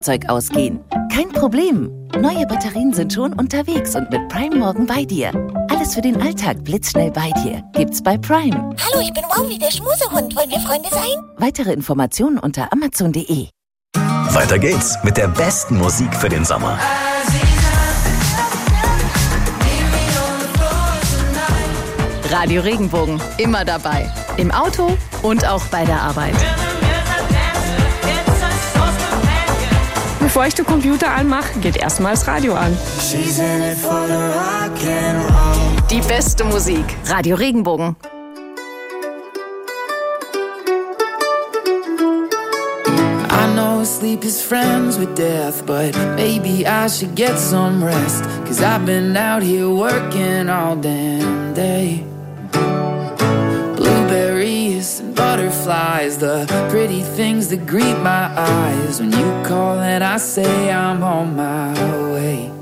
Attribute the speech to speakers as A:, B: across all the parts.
A: Zeug ausgehen. Kein Problem. Neue Batterien sind schon unterwegs und mit Prime morgen bei dir. Alles für den Alltag blitzschnell bei dir. Gibt's bei Prime.
B: Hallo, ich bin Wowi, der Schmusehund. Wollen wir Freunde sein?
A: Weitere Informationen unter amazon.de.
C: Weiter geht's mit der besten Musik für den Sommer.
D: Radio Regenbogen, immer dabei. Im Auto und auch bei der Arbeit.
E: Bevor ich den Computer anmache, geht erstmal das Radio an.
D: Die beste Musik. Radio Regenbogen.
F: I know sleep is friends with death, but maybe I should get some rest. 'Cause I've been out here working all damn day. Blueberries and butterflies, the pretty things that greet my eyes. When you call and I say I'm on my way.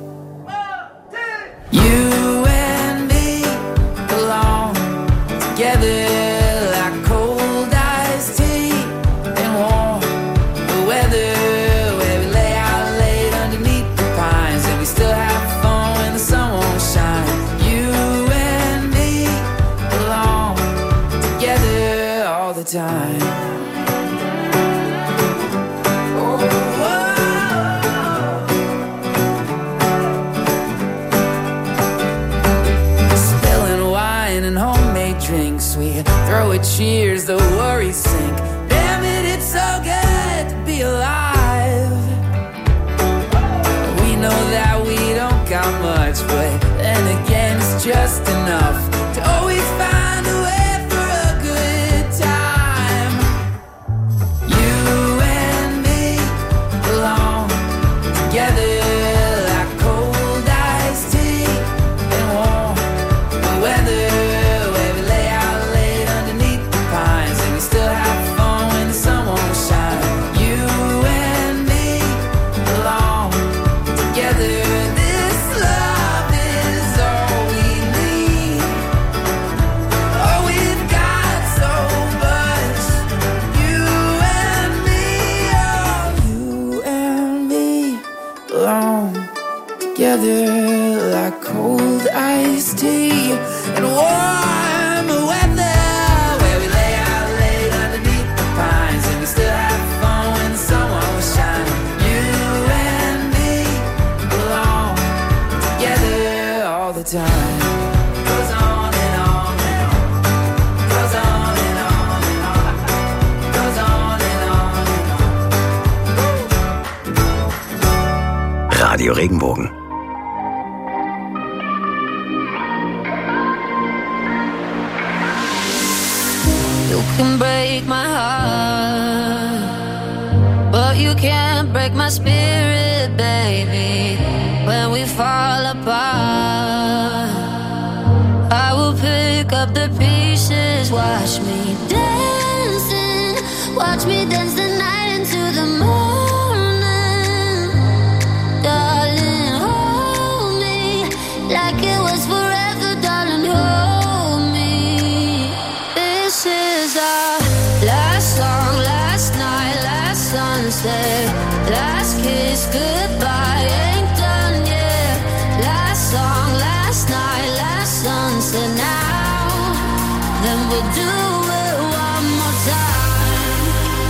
F: You and me belong together like cold iced tea and warm the weather, where we lay out late underneath the pines and we still have fun when the sun won't shine. You and me belong together all the time. Drinks, we throw it cheers, the worries sink. Damn it, it's so good to be alive. We know that we don't got much, but then again it's just enough to always find a way for a good time. You and me belong together like cold iced tea and warm the weather. Together like cold iced tea and warm weather, where we lay out late underneath the pines and we still have fun when the sun won't shine. You and me belong together all the time. Goes on and on and on. Goes on and on and on. Goes on and on and on.
C: Radio Regenbogen.
G: You can break my heart, but you can't break my spirit, baby. When we fall apart, I will pick up the pieces. Watch me dancing, watch me dance the night into the morning. Darling, hold me like it was forever, darling, hold me. This is our last song, last night, last sunset, last kiss, goodbye, ain't done yet. Last song, last night, last sunset, now, then we'll do it one more time.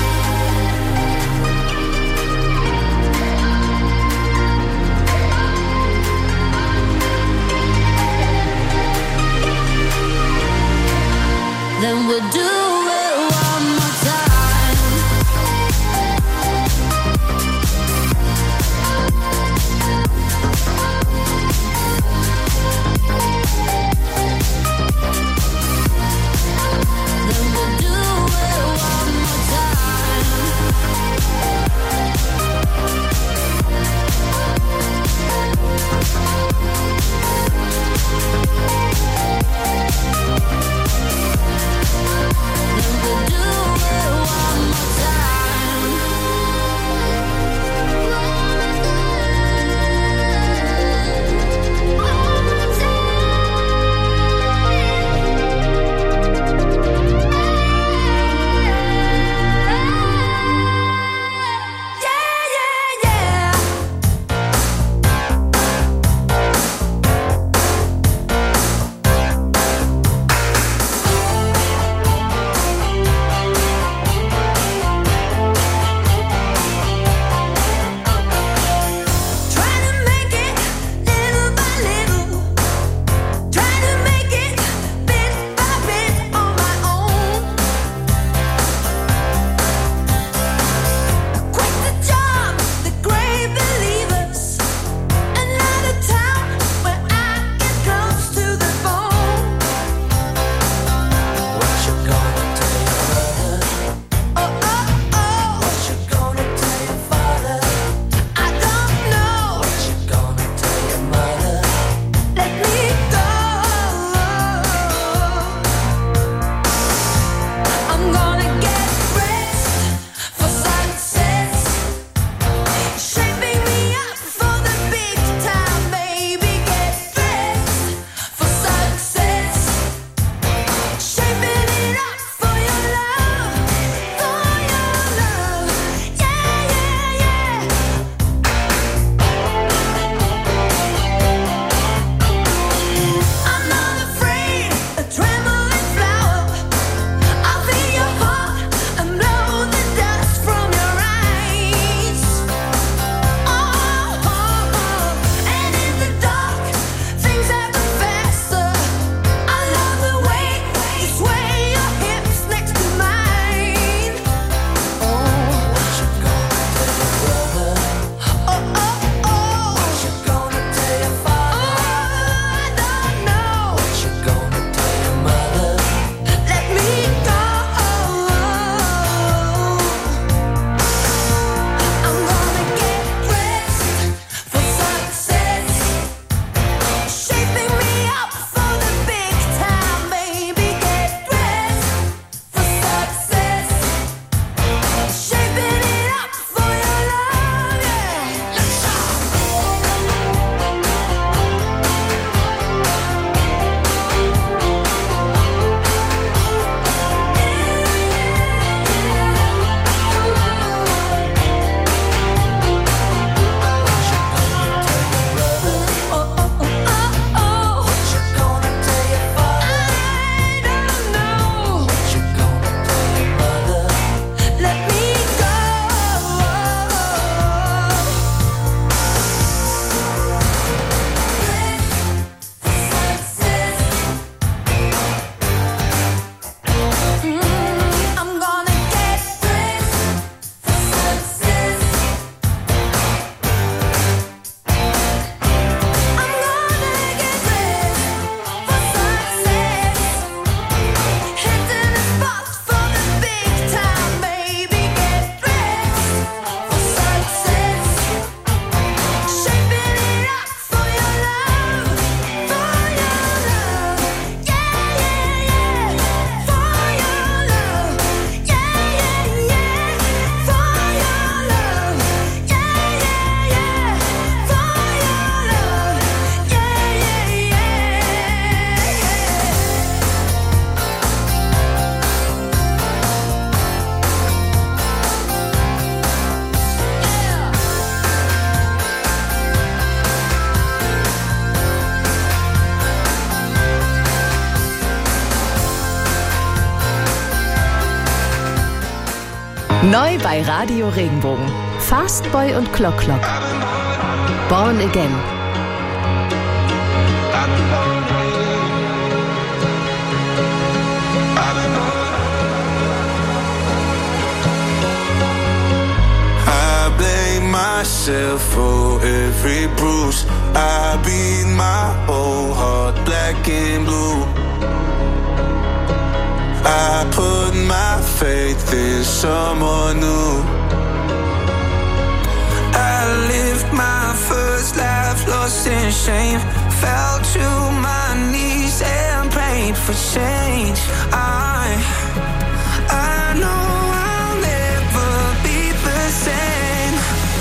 G: Then we'll do it one more time.
D: Neu bei Radio Regenbogen. Fastboy und Clock Clock. Born Again.
H: I blame myself for every bruise. I beat my whole heart black and blue. I put my faith in someone new. I lived my first life lost in shame. Fell to my knees and prayed for change. I know I'll never be the same.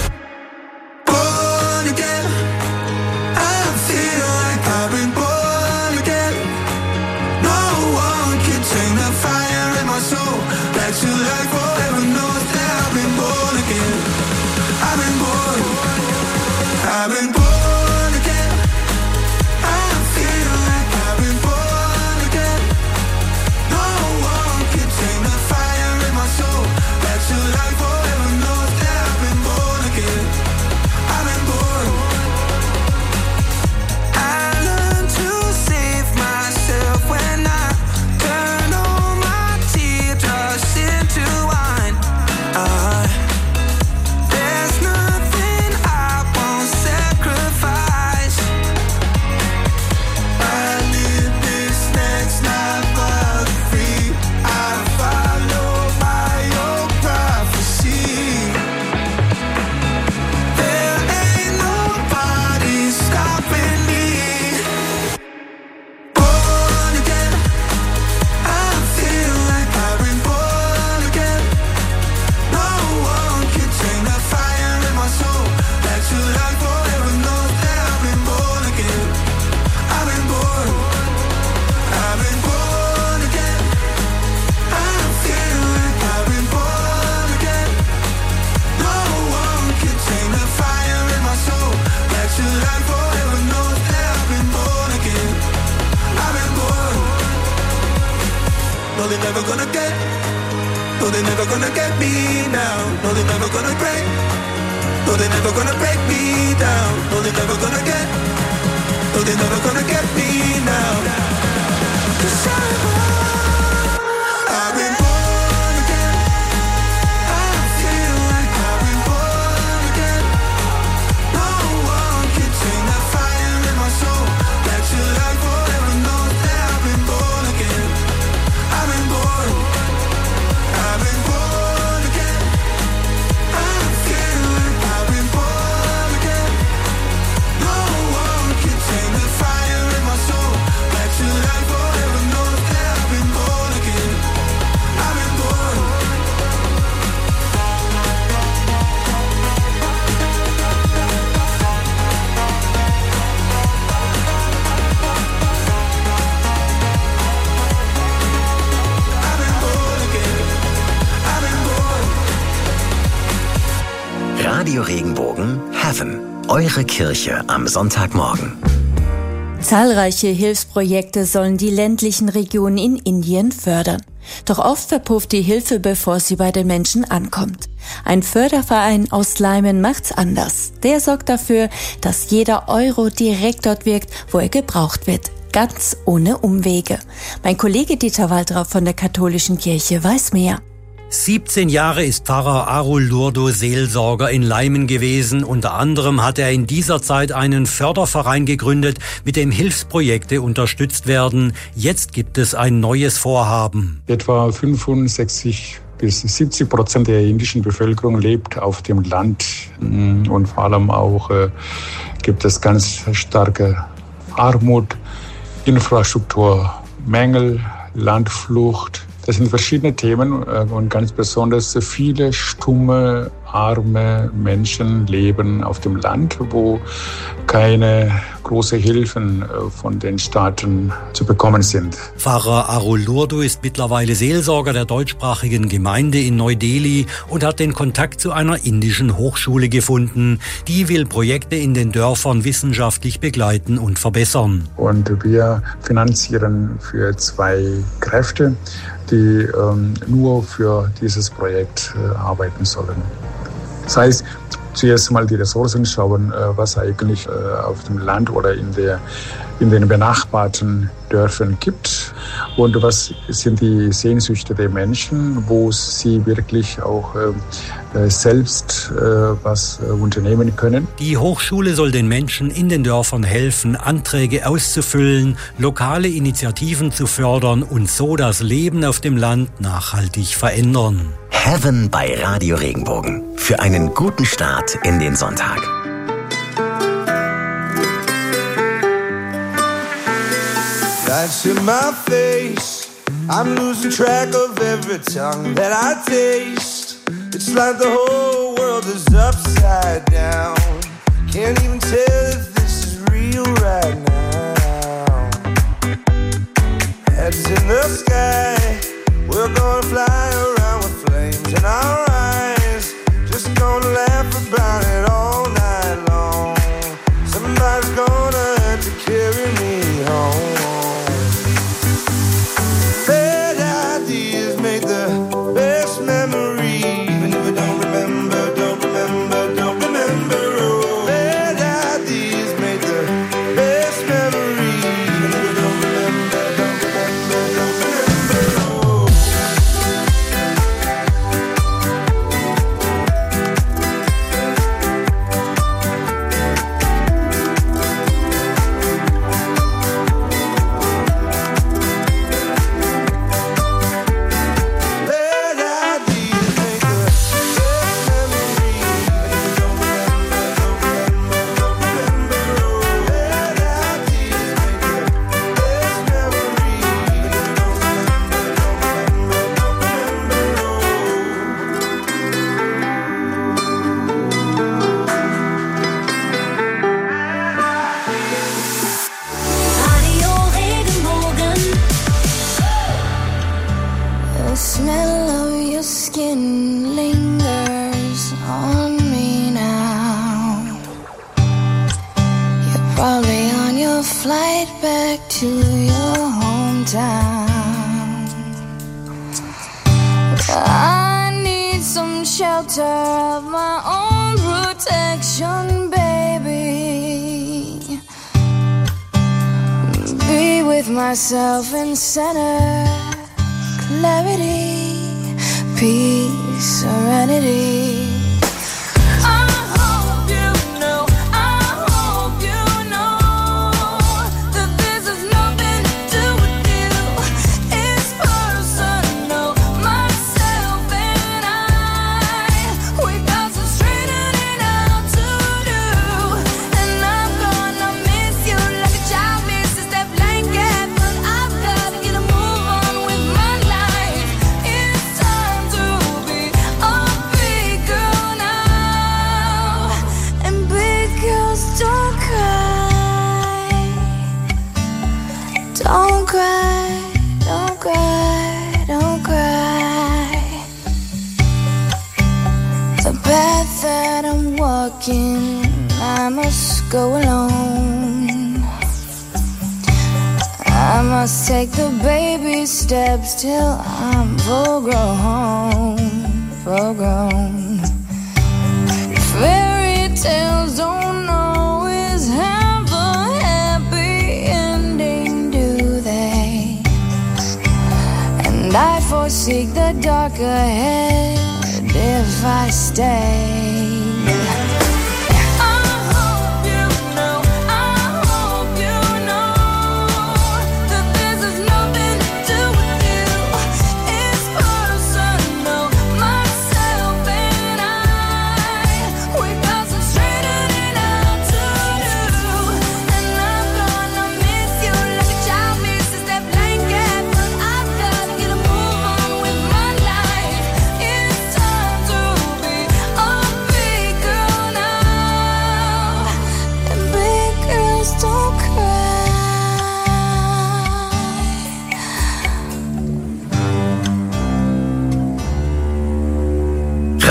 H: Born again, I feel like I've been born again. No one can take the fire in my soul. Back to life forever knows that I've been born again. I've been born. I've been born again. I feel like I've been born again. No one can take the fire in my soul. Back to life forever knows that I've been born again. I've been born. I learned to save myself when I turn all my teardrops into wine. There's nothing I won't sacrifice. I live this next life but free. I follow my own prophecy. There ain't nobody stopping me. Born again, I feel like I've been born again. No one can take the fire in my soul. Back to life forever knows that I've been born again. I've been born. I've been born again. I feel like I've been born again. No one can take the fire in my soul. Back to life forever knows that I've been born again. I've been born. No, they're never gonna get. No, they're never gonna get me now. No, they're never gonna break. No, they're never gonna break me down. No, they're never gonna get. No, they're never gonna get me now. 'Cause I've been born again. I feel like I've been born again. No one can take the fire in my soul. Back to life forever knows that I've been born again. I've been born. I've been born again. I feel like I've been born again. No one can take the fire in my soul. Back to life forever knows that I've been born again. I've been born. I've been born again. I've been born.
C: Radio Regenbogen Heaven. Eure Kirche am Sonntagmorgen.
I: Zahlreiche Hilfsprojekte sollen die ländlichen Regionen in Indien fördern. Doch oft verpufft die Hilfe, bevor sie bei den Menschen ankommt. Ein Förderverein aus Leimen macht's anders. Der sorgt dafür, dass jeder Euro direkt dort wirkt, wo er gebraucht wird. Ganz ohne Umwege. Mein Kollege Dieter Waldrauf von der Katholischen Kirche weiß mehr.
J: 17 Jahre ist Pfarrer Arul Lurdo Seelsorger in Leimen gewesen. Unter anderem hat er in dieser Zeit einen Förderverein gegründet, mit dem Hilfsprojekte unterstützt werden. Jetzt gibt es ein neues Vorhaben.
K: Etwa 65 bis 70% der indischen Bevölkerung lebt auf dem Land. Und vor allem auch gibt es ganz starke Armut, Infrastrukturmängel, Landflucht. Das sind verschiedene Themen und ganz besonders viele stumme arme Menschen leben auf dem Land, wo keine großen Hilfen von den Staaten zu bekommen sind.
J: Pfarrer Arul Lurdo ist mittlerweile Seelsorger der deutschsprachigen Gemeinde in Neu-Delhi und hat den Kontakt zu einer indischen Hochschule gefunden. Die will Projekte in den Dörfern wissenschaftlich begleiten und verbessern.
K: Und wir finanzieren für 2 Kräfte, die nur für dieses Projekt arbeiten sollen. Das heißt, zuerst mal die Ressourcen schauen, was eigentlich auf dem Land oder in den benachbarten Dörfern gibt und was sind die Sehnsüchte der Menschen, wo sie wirklich auch selbst was unternehmen können.
J: Die Hochschule soll den Menschen in den Dörfern helfen, Anträge auszufüllen, lokale Initiativen zu fördern und so das Leben auf dem Land nachhaltig verändern.
C: Heaven bei Radio Regenbogen. Für einen guten Start in den Sonntag.
H: Lights in my face, I'm losing track of every tongue that I taste. It's like the whole world is upside down. Can't even tell if this is real right now. Heads in the sky, we're gonna fly around with flames in our eyes. Just gonna laugh about it all night long. Somebody's gonna have to carry me home.
G: Myself in center, clarity, peace, serenity. I must go alone. I must take the baby steps till I'm full grown. Fairy tales don't always have a happy ending, do they? And I foresee the dark ahead if I stay.
L: Oh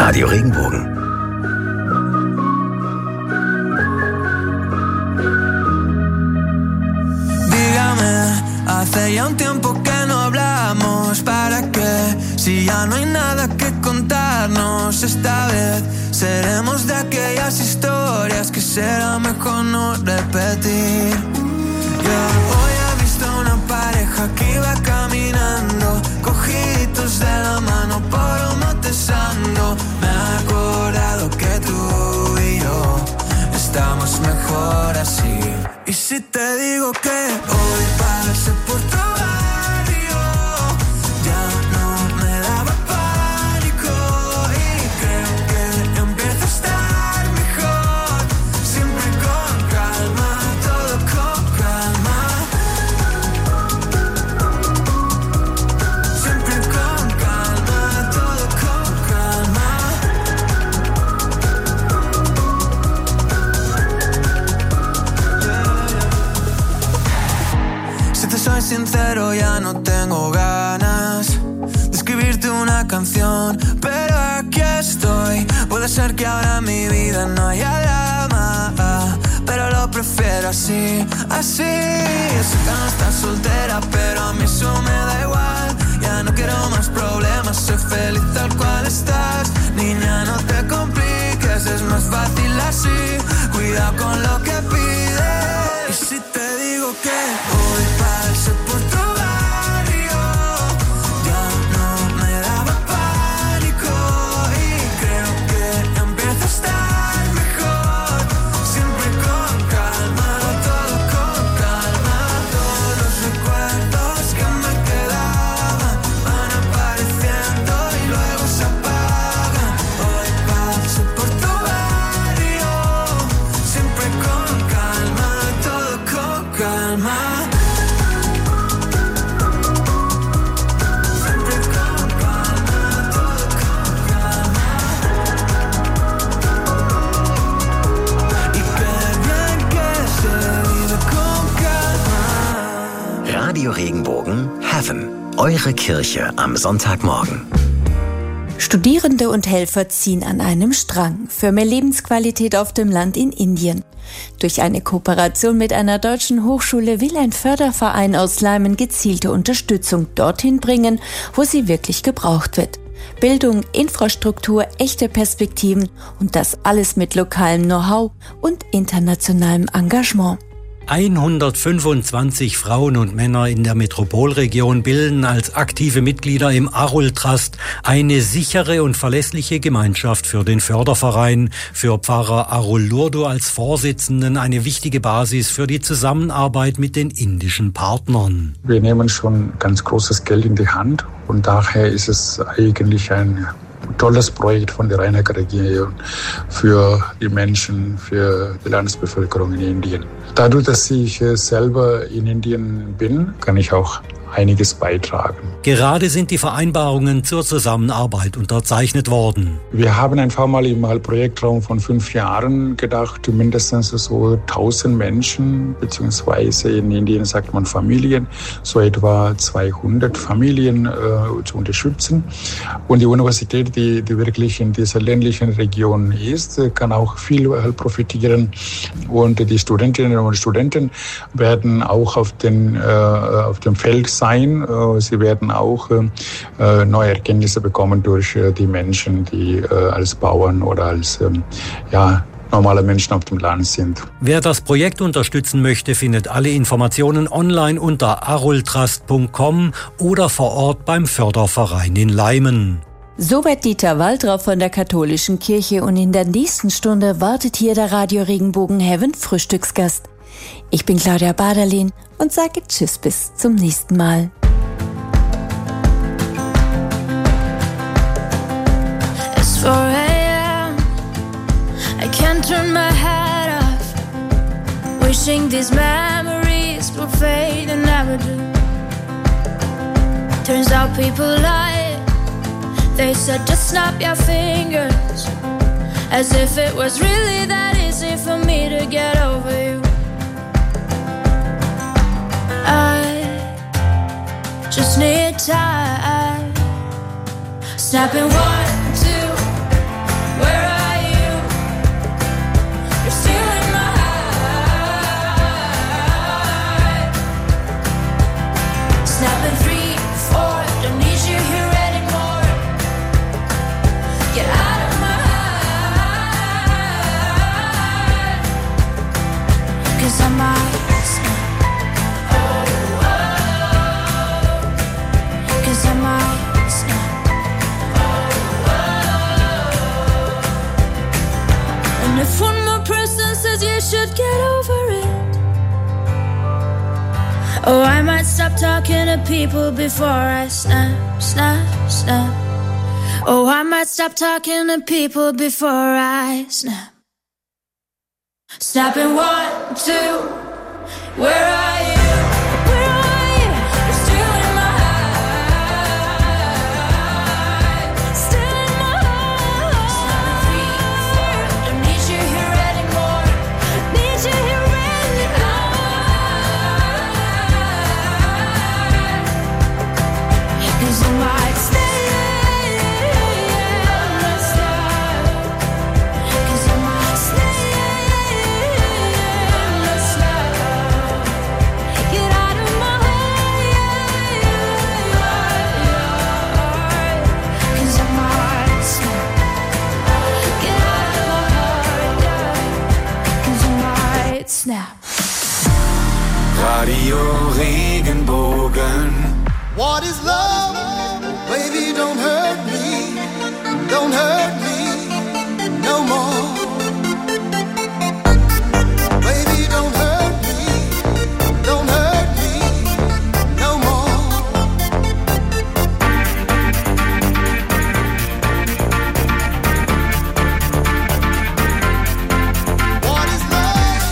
C: Radio Regenbogen.
F: Hace ya un tiempo que no hablamos, ¿para qué? Si ya no hay nada que contarnos, esta vez seremos de aquellas historias que será mejor no repetir. Hoy he visto una pareja que iba caminando, cogiditos de la mano por un Montesando. Me he acordado que tú y yo estamos mejor así. Y si te digo que hoy pasé por tu barrio, ya no me daba pánico y creo que empieza a estar mejor. Siempre con calma, todo con calma. Siempre con calma, todo con calma. Si te soy sincero, ya no tengo ganas de escribirte una canción, pero aquí estoy. Puede ser que ahora en mi vida no haya drama, pero lo prefiero así, así. Yo sé que no estás soltera, pero a mí eso me da igual. Ya no quiero más problemas, soy feliz tal cual estás. Niña, no te compliques, es más fácil así. Cuidado con lo que pides. Y si te digo que hoy pasé por tu barrio, ya no me daba pánico y creo que empieza a estar mejor. Siempre con calma, todo con calma. Todos los recuerdos que me quedaban van apareciendo y luego se apagan. Hoy pasé por tu barrio, siempre con calma, todo con calma.
C: Radio Regenbogen Heaven. Eure Kirche am Sonntagmorgen.
I: Studierende und Helfer ziehen an einem Strang für mehr Lebensqualität auf dem Land in Indien. Durch eine Kooperation mit einer deutschen Hochschule will ein Förderverein aus Leimen gezielte Unterstützung dorthin bringen, wo sie wirklich gebraucht wird. Bildung, Infrastruktur, echte Perspektiven und das alles mit lokalem Know-how und internationalem Engagement.
J: 125 Frauen und Männer in der Metropolregion bilden als aktive Mitglieder im Arul Trust eine sichere und verlässliche Gemeinschaft für den Förderverein, für Pfarrer Arul Lurdo als Vorsitzenden eine wichtige Basis für die Zusammenarbeit mit den indischen Partnern.
K: Wir nehmen schon ganz großes Geld in die Hand und daher ist es eigentlich ein tolles Projekt von der Rhein-Neckar-Region für die Menschen, für die Landesbevölkerung in Indien. Dadurch, dass ich selber in Indien bin, kann ich auch einiges beitragen.
J: Gerade sind die Vereinbarungen zur Zusammenarbeit unterzeichnet worden.
K: Wir haben einfach mal im Projektraum von 5 Jahren gedacht, mindestens so 1000 Menschen, beziehungsweise in Indien sagt man Familien, so etwa 200 Familien zu unterstützen. Und die Universität, die wirklich in dieser ländlichen Region ist, kann auch viel profitieren. Und die Studentinnen und Studenten werden auch auf dem Feld sein. Sie werden auch neue Erkenntnisse bekommen durch die Menschen, die als Bauern oder als normale Menschen auf dem Land sind.
J: Wer das Projekt unterstützen möchte, findet alle Informationen online unter arultrust.com oder vor Ort beim Förderverein in Leimen.
I: Soweit Dieter Waldrauf von der Katholischen Kirche und in der nächsten Stunde wartet hier der Radio Regenbogen Heaven Frühstücksgast. Ich bin Claudia Baderlin und sage Tschüss bis zum nächsten Mal.
G: It's 4 a.m. I can't turn my head off. Wishing these memories will fade and never do. Turns out people lie. They said just snap your fingers, as if it was really that easy for me to get over you. I just need time. Snapping 1, 2, suppose you should get over it. Oh, I might stop talking to people before I snap. Oh, I might stop talking to people before I snap. Snapping 1, 2, where are you? Where are you? You're still in my heart. Still in my heart. Don't need you here anymore. Need you here anymore. 'Cause I might stay. Snap.
H: Radio Regenbogen. What is love? Baby, don't hurt me. Don't hurt me no more. Baby, don't hurt me. Don't hurt me no more. What is love?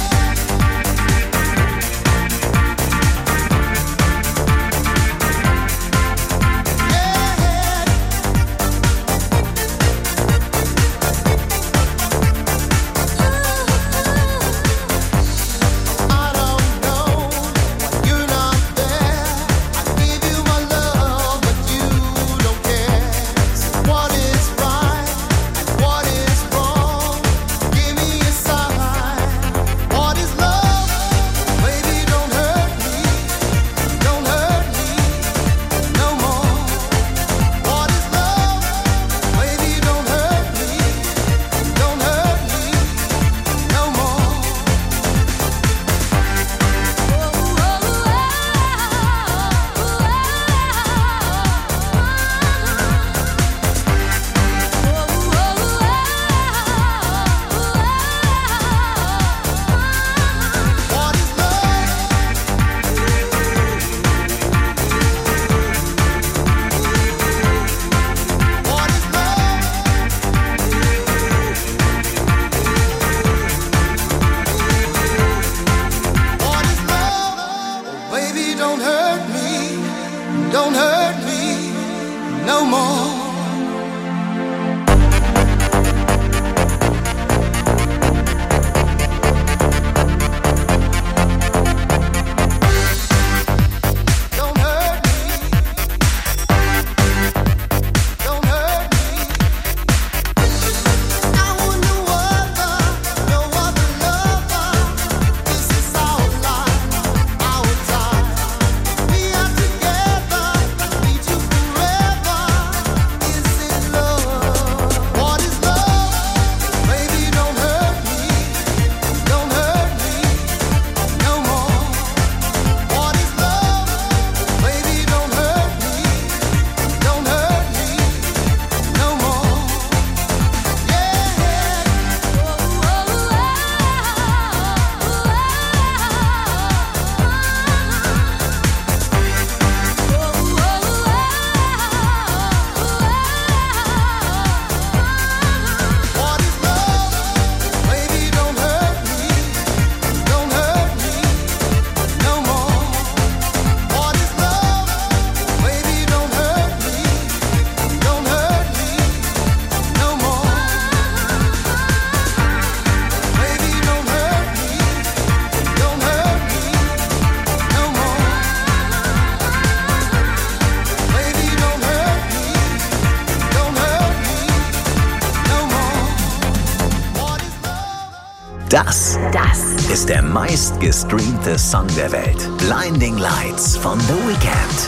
C: Das ist der meistgestreamte Song der Welt. Blinding Lights von The Weeknd.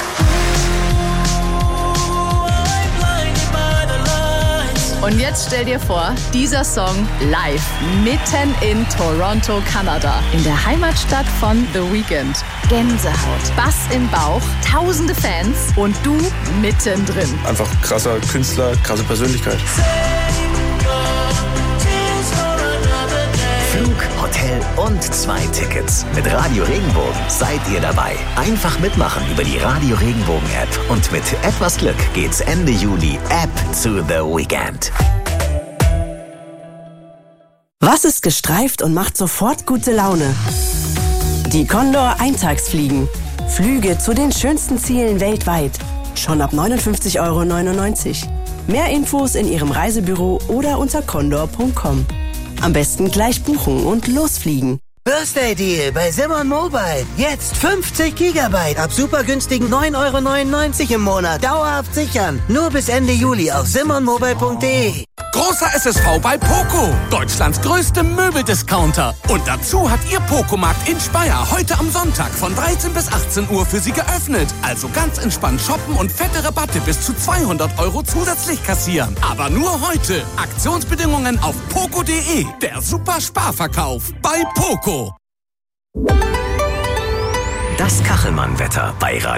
D: Und jetzt stell dir vor, dieser Song live mitten in Toronto, Kanada, in der Heimatstadt von The Weeknd. Gänsehaut, Bass im Bauch, tausende Fans und du mittendrin.
L: Einfach krasser Künstler, krasse Persönlichkeit.
C: Flug, Hotel, und 2 Tickets. Mit Radio Regenbogen seid ihr dabei. Einfach mitmachen über die Radio Regenbogen App. Und mit etwas Glück geht's Ende Juli App to the Weekend.
M: Was ist gestreift und macht sofort gute Laune? Die Condor Eintagsfliegen. Flüge zu den schönsten Zielen weltweit. Schon ab 59,99 €. Mehr Infos in Ihrem Reisebüro oder unter condor.com. Am besten gleich buchen und losfliegen.
N: Birthday Deal bei Simon Mobile. Jetzt 50 GB ab super günstigen 9,99 € im Monat. Dauerhaft sichern. Nur bis Ende Juli auf simonmobile.de.
O: Großer SSV bei Poco, Deutschlands größte Möbeldiscounter. Und dazu hat Ihr Pocomarkt in Speyer heute am Sonntag von 13 bis 18 Uhr für Sie geöffnet. Also ganz entspannt shoppen und fette Rabatte bis zu 200 € zusätzlich kassieren. Aber nur heute. Aktionsbedingungen auf poco.de. Der super Sparverkauf bei Poco.
C: Das Kachelmann-Wetter bei Radio